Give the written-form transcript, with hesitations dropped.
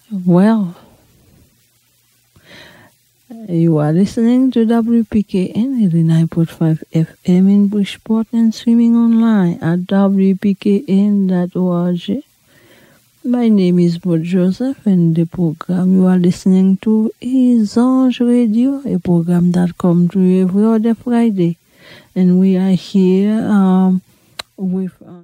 Well, you are listening to WPKN 89.5 FM in Bridgeport and streaming online at wpkn.org. My name is Maud Joseph, and the program you are listening to is Ange Radio, a program that comes to you every other Friday. And we are here with